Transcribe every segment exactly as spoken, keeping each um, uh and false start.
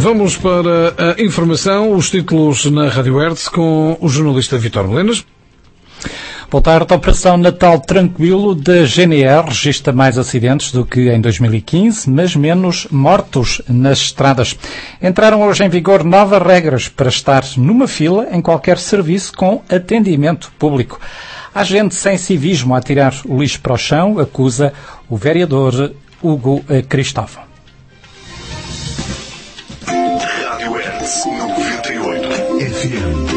Vamos para a informação, os títulos na Rádio Hertz com o jornalista Vítor Melenas. Boa tarde. A Operação Natal Tranquilo da G N R registra mais acidentes do que em dois mil e quinze, mas menos mortos nas estradas. Entraram hoje em vigor novas regras para estar numa fila em qualquer serviço com atendimento público. Há gente sem civismo a tirar o lixo para o chão, acusa o vereador Hugo Cristóvão. Rádio Hertz noventa e oito F M.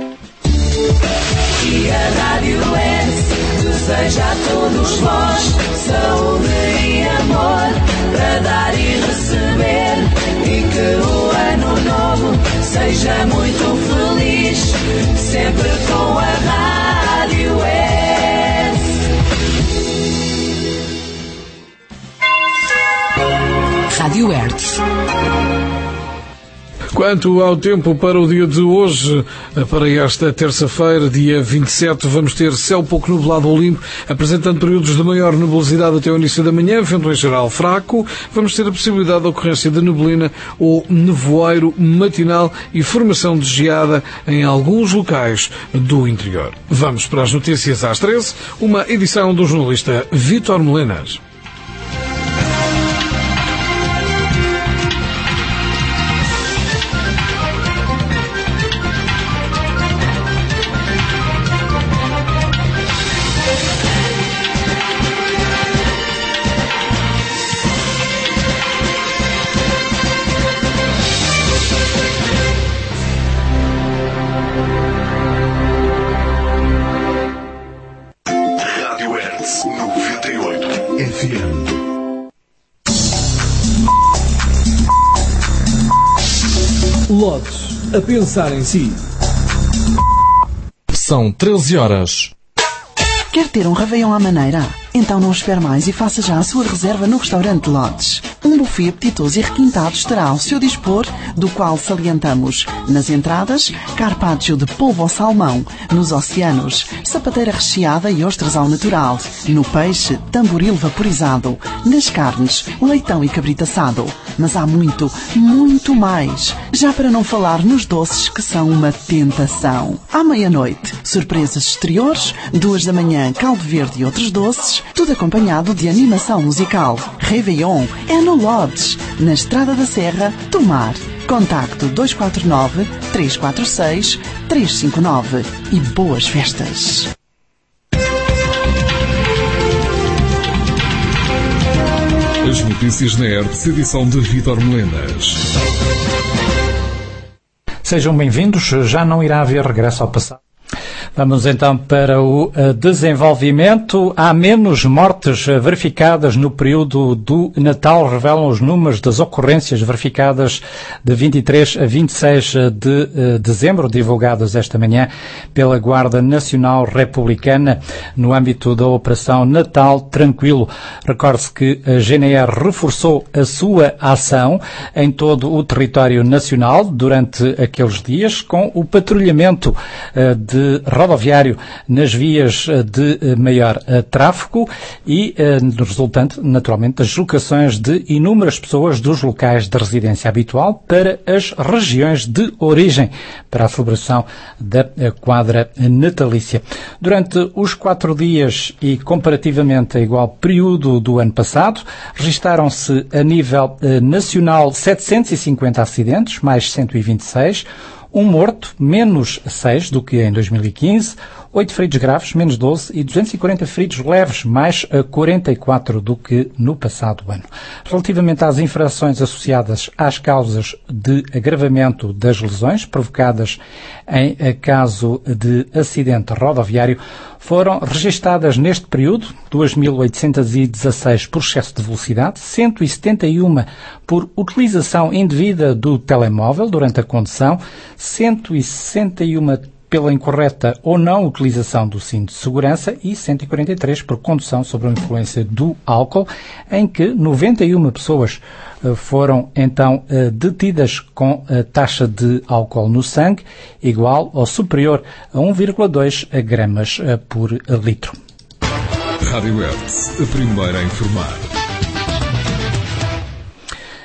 E a Rádio Hertz deseja a todos vós saúde e amor para dar e receber, e que o ano novo seja muito feliz, sempre com a Rádio Hertz. Rádio Hertz. Quanto ao tempo para o dia de hoje, para esta terça-feira, dia vinte e sete, vamos ter céu pouco nublado ou limpo, apresentando períodos de maior nebulosidade até o início da manhã, vento em geral fraco. Vamos ter a possibilidade de ocorrência de neblina ou nevoeiro matinal e formação de geada em alguns locais do interior. Vamos para as notícias às treze, uma edição do jornalista Vítor Melenas. Lotes, a pensar em si. São treze horas. Quer ter um Réveillon à maneira? Então não espere mais e faça já a sua reserva no restaurante Lotes. Um buffet apetitoso e requintado estará ao seu dispor, do qual salientamos nas entradas, carpaccio de polvo ao salmão, nos oceanos, sapateira recheada e ostras ao natural, no peixe, tamboril vaporizado, nas carnes, leitão e cabrito assado. Mas há muito, muito mais. Já para não falar nos doces, que são uma tentação. À meia-noite, surpresas exteriores, duas da manhã, caldo verde e outros doces, tudo acompanhado de animação musical. Réveillon é no Lodge, na Estrada da Serra, Tomar. Contacto dois quatro nove, três quatro seis, três cinco nove e boas festas. As notícias na Hertz, edição de Vítor Melenas. Sejam bem-vindos. Já não irá haver regresso ao passado. Vamos então para o desenvolvimento. Há menos mortes verificadas no período do Natal, revelam os números das ocorrências verificadas de vinte e três a vinte e seis de dezembro, divulgadas esta manhã pela Guarda Nacional Republicana no âmbito da Operação Natal Tranquilo. Recorde-se que a G N R reforçou a sua ação em todo o território nacional durante aqueles dias, com o patrulhamento de rodoviário nas vias de maior uh, tráfego e uh, resultante, naturalmente, das deslocações de inúmeras pessoas dos locais de residência habitual para as regiões de origem para a celebração da uh, quadra natalícia. Durante os quatro dias e comparativamente a igual período do ano passado, registaram-se a nível uh, nacional setecentos e cinquenta acidentes, mais cento e vinte e seis, um morto, menos seis do que em dois mil e quinze, oito feridos graves, menos doze, e duzentos e quarenta feridos leves, mais quarenta e quatro do que no passado ano. Relativamente às infrações associadas às causas de agravamento das lesões provocadas em caso de acidente rodoviário, foram registadas neste período duas mil oitocentos e dezasseis por excesso de velocidade, cento e setenta e uma por utilização indevida do telemóvel durante a condução, cento e sessenta e uma pela incorreta ou não utilização do cinto de segurança e cento e quarenta e três por condução sob a influência do álcool, em que noventa e uma pessoas foram então detidas com a taxa de álcool no sangue igual ou superior a um vírgula dois gramas por litro. Rádio Hertz, a primeira a informar.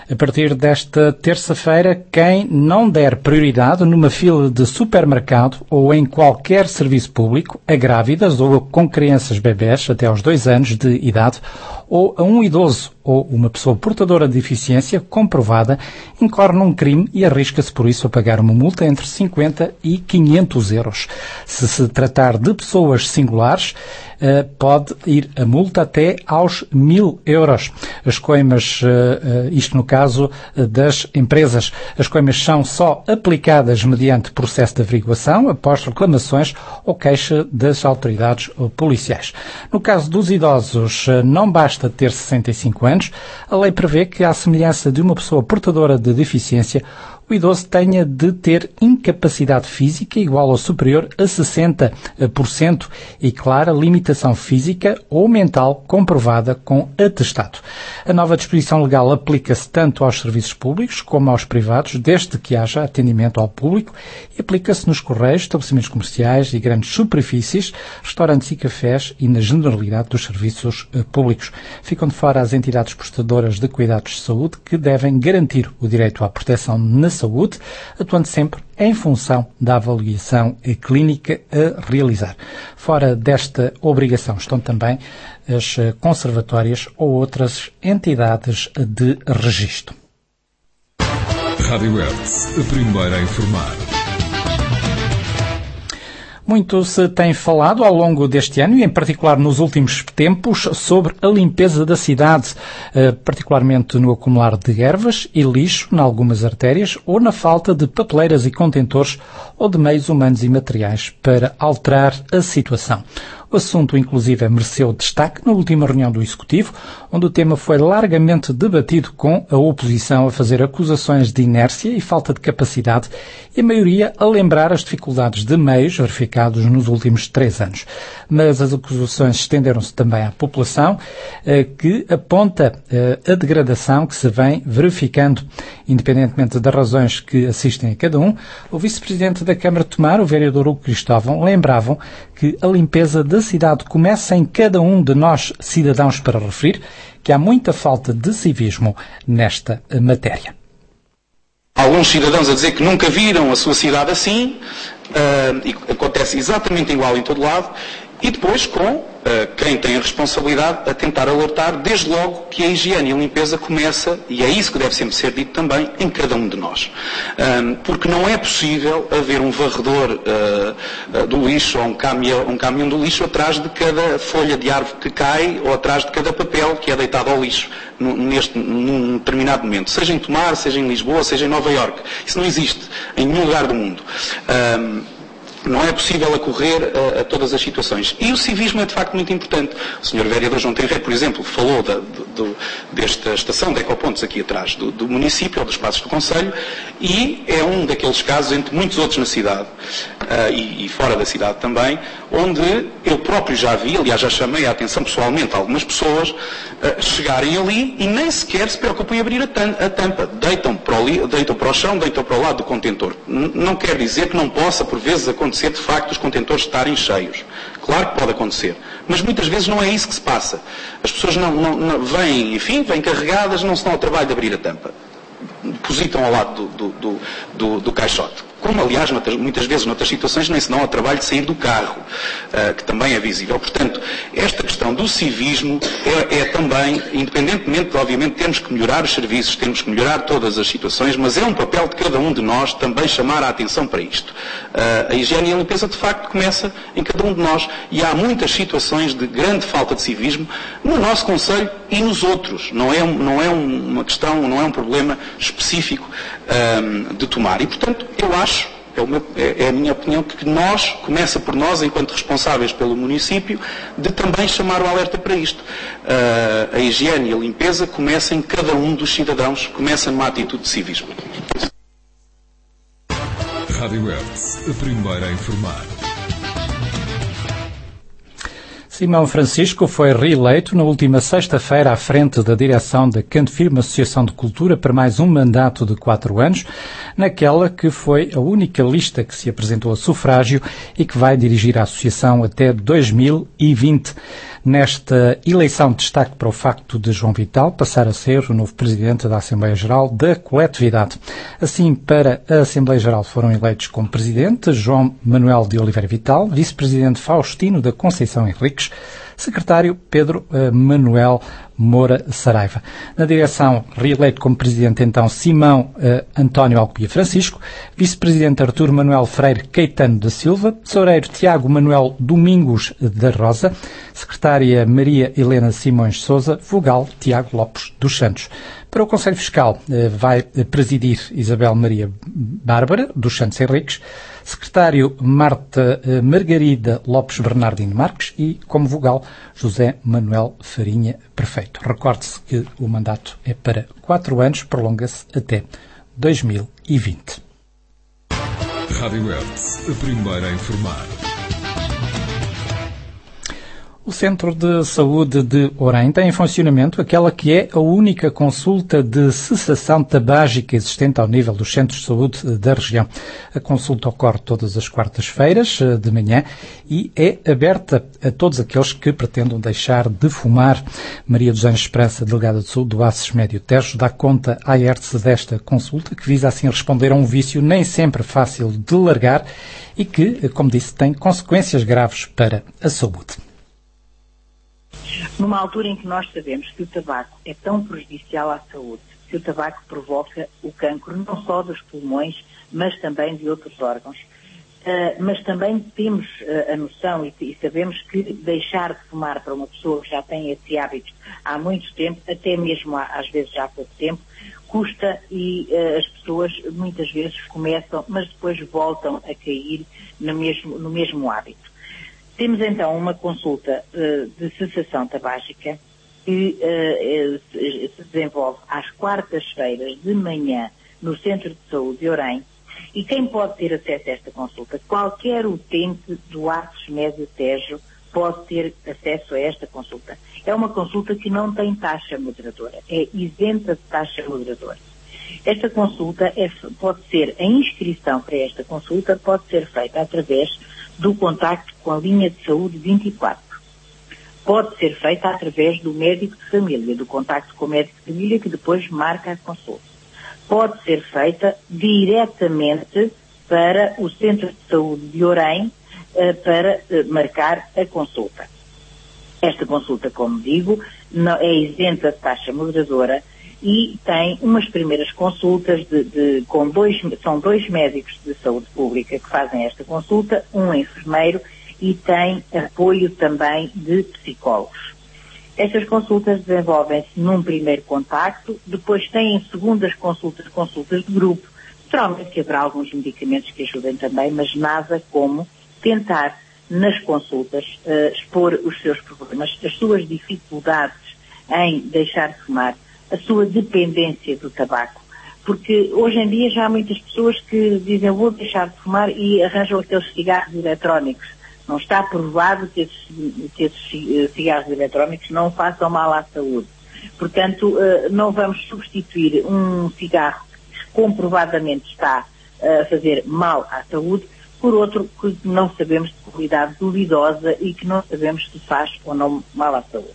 A partir desta terça-feira, quem não der prioridade numa fila de supermercado ou em qualquer serviço público a grávidas ou com crianças bebés até aos dois anos de idade ou a um idoso ou uma pessoa portadora de deficiência comprovada, incorre num crime e arrisca-se por isso a pagar uma multa entre cinquenta e quinhentos euros. Se se tratar de pessoas singulares, pode ir a multa até aos mil euros. As coimas, isto no caso das empresas, as coimas são só aplicadas mediante processo de averiguação, após reclamações ou queixa das autoridades policiais. No caso dos idosos, não basta ter sessenta e cinco anos, a lei prevê que, à semelhança de uma pessoa portadora de deficiência, o idoso tenha de ter incapacidade física igual ou superior a sessenta por cento e clara limitação física ou mental comprovada com atestado. A nova disposição legal aplica-se tanto aos serviços públicos como aos privados, desde que haja atendimento ao público, e aplica-se nos correios, estabelecimentos comerciais e grandes superfícies, restaurantes e cafés e na generalidade dos serviços públicos. Ficam de fora as entidades prestadoras de cuidados de saúde, que devem garantir o direito à proteção na saúde, atuando sempre em função da avaliação clínica a realizar. Fora desta obrigação estão também as conservatórias ou outras entidades de registro. Rádio Hertz, a primeira a informar. Muito se tem falado ao longo deste ano e, em particular, nos últimos tempos, sobre a limpeza da cidade, particularmente no acumular de ervas e lixo em algumas artérias ou na falta de papeleiras e contentores ou de meios humanos e materiais para alterar a situação. O assunto, inclusive, mereceu destaque na última reunião do Executivo, onde o tema foi largamente debatido, com a oposição a fazer acusações de inércia e falta de capacidade e a maioria a lembrar as dificuldades de meios verificados nos últimos três anos. Mas as acusações estenderam-se também à população, que aponta a degradação que se vem verificando. Independentemente das razões que assistem a cada um, o vice-presidente da Câmara de Tomar, o vereador Hugo Cristóvão, lembravam que a limpeza da cidade começa em cada um de nós, cidadãos, para referir que há muita falta de civismo nesta matéria. Alguns cidadãos a dizer que nunca viram a sua cidade assim, uh, e acontece exatamente igual em todo lado, e depois com uh, quem tem a responsabilidade a tentar alertar desde logo que a higiene e a limpeza começa, e é isso que deve sempre ser dito também, em cada um de nós. Um, porque não é possível haver um varredor uh, uh, do lixo ou um caminhão, um caminhão do lixo atrás de cada folha de árvore que cai ou atrás de cada papel que é deitado ao lixo neste, num determinado momento. Seja em Tomar, seja em Lisboa, seja em Nova Iorque. Isso não existe em nenhum lugar do mundo. Um, Não é possível acorrer a, a todas as situações. E o civismo é de facto muito importante. O senhor vereador João Tenreiro, por exemplo, falou da, do, desta estação de ecopontos aqui atrás do, do município, ou dos espaços do Conselho, e é um daqueles casos, entre muitos outros na cidade, uh, e, e fora da cidade também, onde eu próprio já vi, aliás já chamei a atenção pessoalmente a algumas pessoas, uh, chegarem ali e nem sequer se preocupam em abrir a, tam, a tampa. Deitam para, o, deitam para o chão, deitam para o lado do contentor. N- não quer dizer que não possa, por vezes, acontecer de facto os contentores estarem cheios. Claro que pode acontecer. Mas muitas vezes não é isso que se passa. As pessoas não, não, não vêm, enfim, vêm carregadas, não se dão ao trabalho de abrir a tampa. Depositam ao lado do, do, do, do caixote. Como, aliás, muitas vezes, noutras situações, nem se dão ao trabalho de sair do carro, uh, que também é visível. Portanto, esta questão do civismo é, é também, independentemente de, obviamente, termos que melhorar os serviços, temos que melhorar todas as situações, mas é um papel de cada um de nós também chamar a atenção para isto. Uh, a higiene e a limpeza, de facto, começa em cada um de nós, e há muitas situações de grande falta de civismo no nosso Conselho e nos outros. Não é, não é uma questão, não é um problema específico um, de Tomar. E, portanto, eu acho, é, o meu, é, é a minha opinião, que nós, começa por nós, enquanto responsáveis pelo município, de também chamar o alerta para isto. Uh, a higiene e a limpeza começa em cada um dos cidadãos, começa numa atitude de civismo. Rádio Hertz, a primeira a informar. Simão Francisco foi reeleito na última sexta-feira à frente da direção da Cantefirme Associação de Cultura para mais um mandato de quatro anos, naquela que foi a única lista que se apresentou a sufrágio e que vai dirigir a associação até dois mil e vinte. Nesta eleição, destaque para o facto de João Vital passar a ser o novo Presidente da Assembleia Geral da coletividade. Assim, para a Assembleia Geral foram eleitos como Presidente João Manuel de Oliveira Vital, Vice-Presidente Faustino da Conceição Henriques, Secretário Pedro uh, Manuel Moura Saraiva. Na direção, reeleito como Presidente, então, Simão uh, António Alcubia Francisco, Vice-Presidente Artur Manuel Freire Caetano da Silva, Tesoureiro Tiago Manuel Domingos da Rosa, Secretária Maria Helena Simões Sousa, Vogal Tiago Lopes dos Santos. Para o Conselho Fiscal uh, vai presidir Isabel Maria Bárbara dos Santos Henriques, Secretário Marta uh, Margarida Lopes Bernardino Marques e, como vogal, José Manuel Farinha Perfeito. Recorde-se que o mandato é para quatro anos, prolonga-se até dois mil e vinte. Rádio Hertz, a primeira a informar. O Centro de Saúde de Orém tem em funcionamento aquela que é a única consulta de cessação tabágica existente ao nível dos centros de saúde da região. A consulta ocorre todas as quartas-feiras de manhã e é aberta a todos aqueles que pretendam deixar de fumar. Maria dos Anjos Esperança, delegada de saúde do Aces Médio Tejo, dá conta à Hertz desta consulta, que visa assim responder a um vício nem sempre fácil de largar e que, como disse, tem consequências graves para a saúde. Numa altura em que nós sabemos que o tabaco é tão prejudicial à saúde, que o tabaco provoca o cancro não só dos pulmões, mas também de outros órgãos. Uh, mas também temos uh, a noção e, e sabemos que deixar de fumar para uma pessoa que já tem esse hábito há muito tempo, até mesmo há, às vezes já há pouco tempo, custa e uh, as pessoas muitas vezes começam, mas depois voltam a cair no mesmo, no mesmo hábito. Temos então uma consulta uh, de cessação tabágica que uh, se, se desenvolve às quartas-feiras de manhã no Centro de Saúde de Orém. E quem pode ter acesso a esta consulta? Qualquer utente do Aces Médio Tejo pode ter acesso a esta consulta. É uma consulta que não tem taxa moderadora, é isenta de taxa moderadora. Esta consulta é, pode ser, a inscrição para esta consulta pode ser feita através do contacto com a linha de saúde vinte e quatro. Pode ser feita através do médico de família, do contacto com o médico de família que depois marca a consulta. Pode ser feita diretamente para o Centro de Saúde de Orém uh, para uh, marcar a consulta. Esta consulta, como digo, não, é isenta de taxa moderadora e tem umas primeiras consultas de, de, com dois, são dois médicos de saúde pública que fazem esta consulta, um enfermeiro e tem apoio também de psicólogos. Estas consultas desenvolvem-se num primeiro contacto, depois têm segundas consultas, consultas de grupo. Naturalmente que haverá alguns medicamentos que ajudem também, mas nada como tentar nas consultas uh, expor os seus problemas, as suas dificuldades em deixar de fumar, a sua dependência do tabaco. Porque hoje em dia já há muitas pessoas que dizem vou deixar de fumar e arranjam aqueles cigarros eletrónicos. Não está provado que esses, que esses cigarros eletrónicos não façam mal à saúde. Portanto, não vamos substituir um cigarro que comprovadamente está a fazer mal à saúde por outro que não sabemos de qualidade duvidosa e que não sabemos se faz ou não mal à saúde.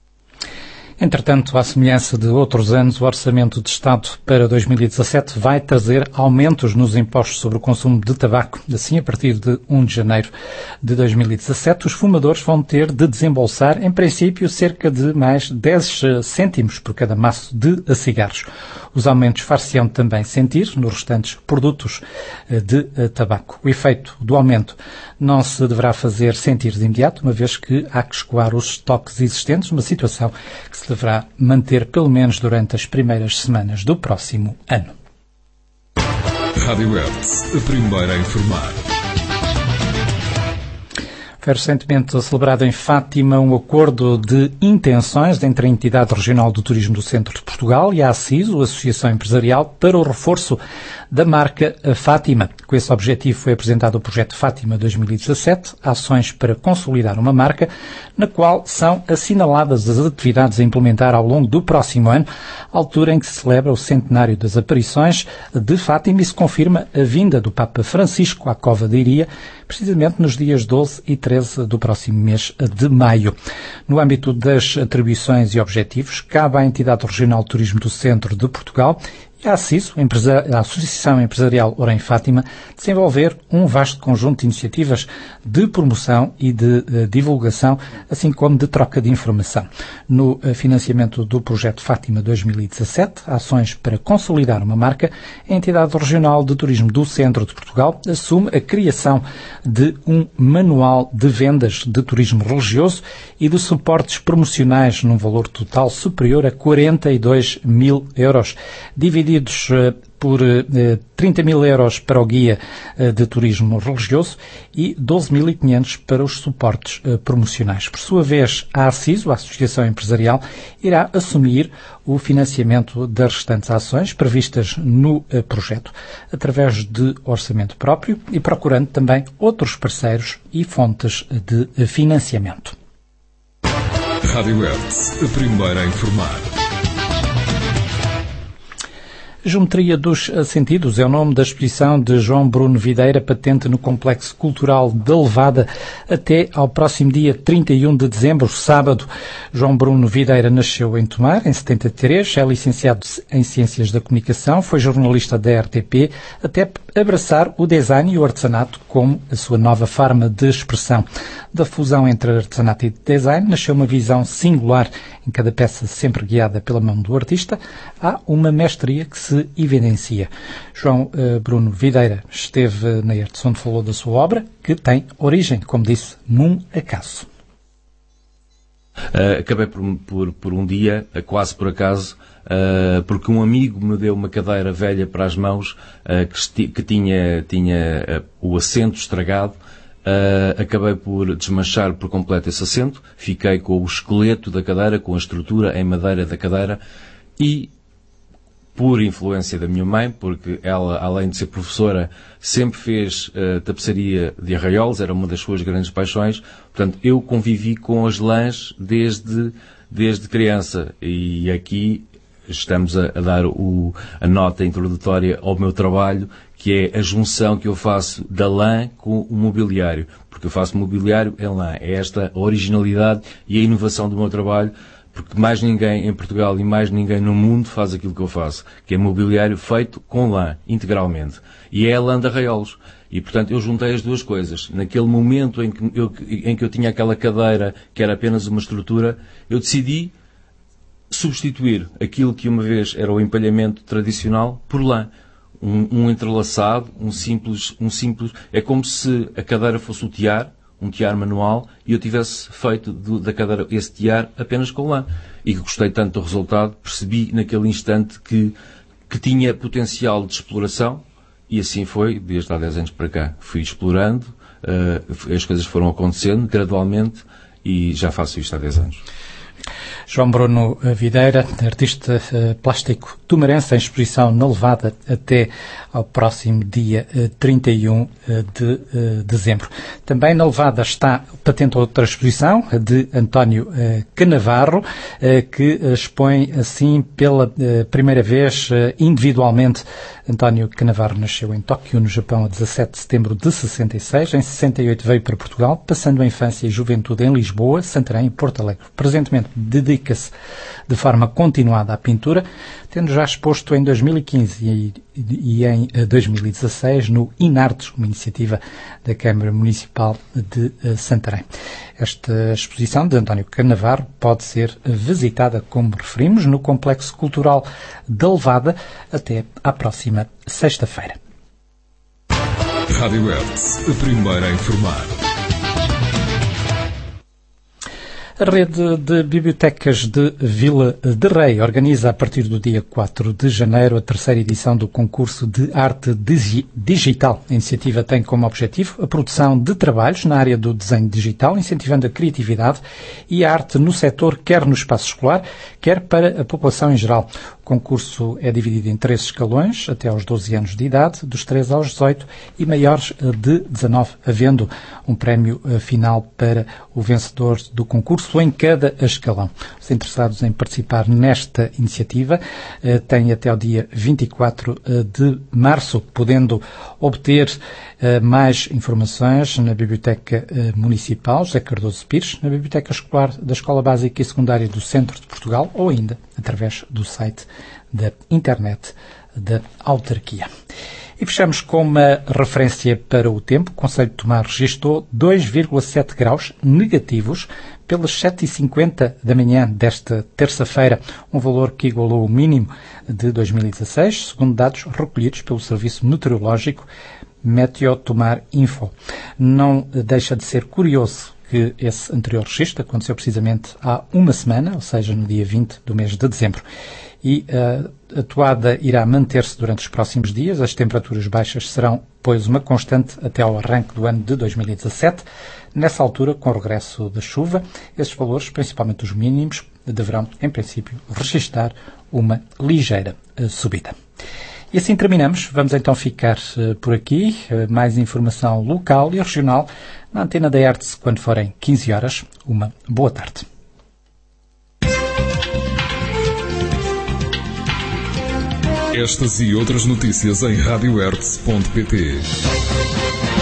Entretanto, à semelhança de outros anos, o Orçamento de Estado para dois mil e dezassete vai trazer aumentos nos impostos sobre o consumo de tabaco. Assim, a partir de primeiro de janeiro de dois mil e dezassete, os fumadores vão ter de desembolsar, em princípio, cerca de mais dez cêntimos por cada maço de cigarros. Os aumentos far-se-ão também sentir nos restantes produtos de tabaco. O efeito do aumento não se deverá fazer sentir de imediato, uma vez que há que escoar os estoques existentes, uma situação que se deverá manter pelo menos durante as primeiras semanas do próximo ano. Rádio Hertz, a primeira a informar. Foi recentemente celebrado em Fátima um acordo de intenções entre a Entidade Regional do Turismo do Centro de Portugal e a ACISO, a Associação Empresarial, para o reforço da marca Fátima. Com esse objetivo foi apresentado o projeto Fátima dois mil e dezassete, ações para consolidar uma marca, na qual são assinaladas as atividades a implementar ao longo do próximo ano, altura em que se celebra o centenário das aparições de Fátima e se confirma a vinda do Papa Francisco à Cova da Iria, precisamente nos dias doze e treze do próximo mês de maio. No âmbito das atribuições e objetivos, cabe à Entidade Regional de Turismo do Centro de Portugal e à ASSISO, a Associação Empresarial Orem Fátima, desenvolver um vasto conjunto de iniciativas de promoção e de uh, divulgação, assim como de troca de informação. No uh, financiamento do projeto Fátima dois mil e dezassete, ações para consolidar uma marca, a Entidade Regional de Turismo do Centro de Portugal assume a criação de um manual de vendas de turismo religioso e de suportes promocionais num valor total superior a quarenta e dois mil euros, divididos por trinta mil euros para o guia de turismo religioso e doze mil e quinhentos para os suportes promocionais. Por sua vez, a ASSISO, a Associação Empresarial, irá assumir o financiamento das restantes ações previstas no projeto, através de orçamento próprio e procurando também outros parceiros e fontes de financiamento. Rádio Hertz, a primeira a informar. Geometria dos Sentidos é o nome da exposição de João Bruno Videira, patente no Complexo Cultural da Levada, até ao próximo dia trinta e um de dezembro, sábado. João Bruno Videira nasceu em Tomar, em setenta e três, é licenciado em Ciências da Comunicação, foi jornalista da R T P, até abraçar o design e o artesanato como a sua nova forma de expressão. Da fusão entre artesanato e design nasceu uma visão singular, em cada peça sempre guiada pela mão do artista. Há uma mestria que se evidencia. João uh, Bruno Videira esteve na Hertz, onde falou da sua obra, que tem origem, como disse, num acaso. Uh, acabei por, por, por um dia, uh, quase por acaso, uh, porque um amigo me deu uma cadeira velha para as mãos, uh, que, esti- que tinha, tinha uh, o assento estragado. Uh, acabei por desmanchar por completo esse assento, fiquei com o esqueleto da cadeira, com a estrutura em madeira da cadeira e, por influência da minha mãe, porque ela, além de ser professora, sempre fez uh, tapeçaria de arraiolos, era uma das suas grandes paixões. Portanto, eu convivi com as lãs desde, desde criança e aqui estamos a, a dar o, a nota introdutória ao meu trabalho, que é a junção que eu faço da lã com o mobiliário, porque eu faço mobiliário em lã. É esta a originalidade e a inovação do meu trabalho, porque mais ninguém em Portugal e mais ninguém no mundo faz aquilo que eu faço, que é mobiliário feito com lã, integralmente. E é a lã de arraiolos. E, portanto, eu juntei as duas coisas. Naquele momento em que eu, em que eu tinha aquela cadeira que era apenas uma estrutura, eu decidi substituir aquilo que uma vez era o empalhamento tradicional por lã. Um, um entrelaçado, um simples, um simples... É como se a cadeira fosse o tiar, um tiar manual, e eu tivesse feito do, da cadeira esse tiar apenas com lã. E que gostei tanto do resultado, percebi naquele instante que, que tinha potencial de exploração, e assim foi, desde há dez anos para cá. Fui explorando, uh, as coisas foram acontecendo gradualmente, e já faço isto há dez anos. João Bruno Videira, artista uh, plástico tumarense, em exposição na Levada até ao próximo dia uh, trinta e um de uh, dezembro. Também na Levada está patente outra exposição de António uh, Canavarro, uh, que uh, expõe assim pela uh, primeira vez uh, individualmente. António Canavarro nasceu em Tóquio, no Japão, a dezassete de setembro de sessenta e seis. Em sessenta e oito veio para Portugal, passando a infância e juventude em Lisboa, Santarém e Porto Alegre. Presentemente dedica-se de forma continuada à pintura, tendo já exposto em dois mil e quinze e, e, e em dois mil e dezasseis no Inartes, uma iniciativa da Câmara Municipal de uh, Santarém. Esta exposição de António Canavarro pode ser visitada, como referimos, no Complexo Cultural da Levada até à próxima sexta-feira. Rádio Hertz, a primeira a informar. A rede de bibliotecas de Vila de Rei organiza a partir do dia quatro de janeiro a terceira edição do concurso de arte digi- digital. A iniciativa tem como objetivo a produção de trabalhos na área do desenho digital, incentivando a criatividade e a arte no setor, quer no espaço escolar, quer para a população em geral. O concurso é dividido em três escalões, até aos doze anos de idade, dos treze aos dezoito e maiores de dezanove, havendo um prémio final para o vencedor do concurso. março em cada escalão. Os interessados em participar nesta iniciativa eh, têm até ao dia vinte e quatro de março, podendo obter eh, mais informações na Biblioteca eh, Municipal José Cardoso Pires, na Biblioteca Escolar da Escola Básica e Secundária do Centro de Portugal ou ainda através do site da internet da autarquia. E fechamos com uma referência para o tempo. O Concelho de Tomar registrou dois vírgula sete graus negativos pelas sete e cinquenta da manhã desta terça-feira, um valor que igualou o mínimo de dois mil e dezasseis, segundo dados recolhidos pelo Serviço Meteorológico Meteo Tomar Info. Não deixa de ser curioso que esse anterior registro aconteceu precisamente há uma semana, ou seja, no dia vinte do mês de dezembro. E a toada irá manter-se durante os próximos dias. As temperaturas baixas serão, pois, uma constante até ao arranque do ano de dois mil e dezassete. Nessa altura, com o regresso da chuva, esses valores, principalmente os mínimos, deverão, em princípio, registrar uma ligeira subida. E assim terminamos. Vamos então ficar uh, por aqui. Uh, mais informação local e regional na antena da Hertz quando forem quinze horas. Uma boa tarde. Estas e outras notícias em radio hertz ponto pt.